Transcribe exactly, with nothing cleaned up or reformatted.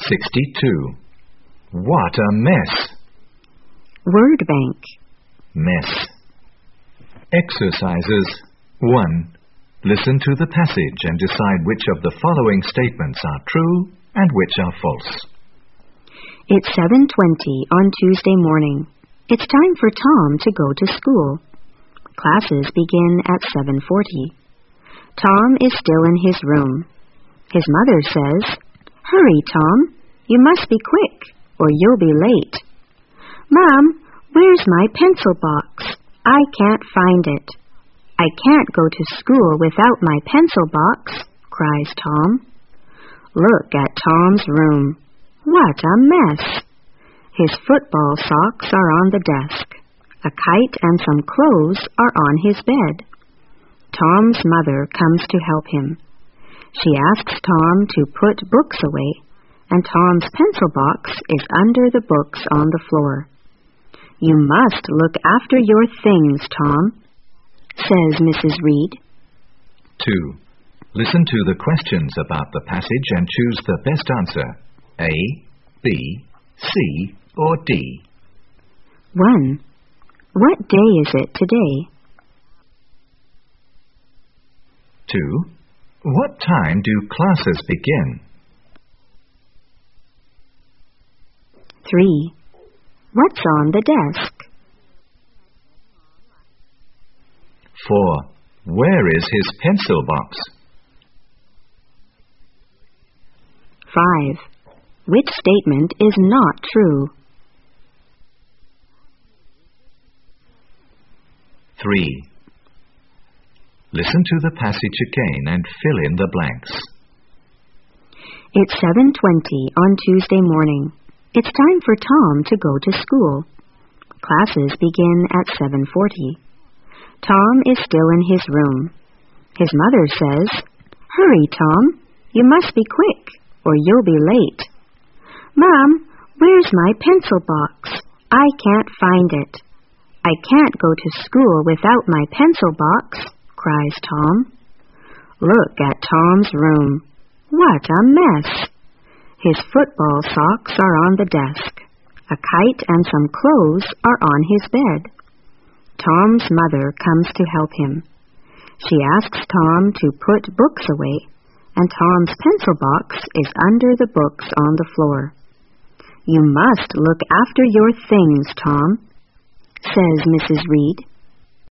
sixty-two. What a mess! Word bank. Mess. Exercises. one. Listen to the passage and decide which of the following statements are true and which are false. It's seven twenty on Tuesday morning. It's time for Tom to go to school. Classes begin at seven forty. Tom is still in his room. His mother says, "Hurry, Tom. You must be quick, or you'll be late." "Mom, where's my pencil box? I can't find it." "I can't go to school without my pencil box," cries Tom. Look at Tom's room. What a mess! His football socks are on the desk. A kite and some clothes are on his bed. Tom's mother comes to help him. She asks Tom to put books away, and Tom's pencil box is under the books on the floor. "You must look after your things, Tom," says Missus Reed. two. Listen to the questions about the passage and choose the best answer. A, B, C, or D. one. What day is it today? two. What time do classes begin? three. What's on the desk? four. Where is his pencil box? five. Which statement is not true? three. Listen to the passage again and fill in the blanks. It's seven twenty on Tuesday morning. It's time for Tom to go to school. Classes begin at seven forty. Tom is still in his room. His mother says, "Hurry, Tom. You must be quick, or you'll be late." "Mom, where's my pencil box? I can't find it." "I can't go to school without my pencil box," cries Tom. Look at Tom's room. What a mess! His football socks are on the desk. A kite and some clothes are on his bed. Tom's mother comes to help him. She asks Tom to put books away, and Tom's pencil box is under the books on the floor. "You must look after your things, Tom," says Missus Reed.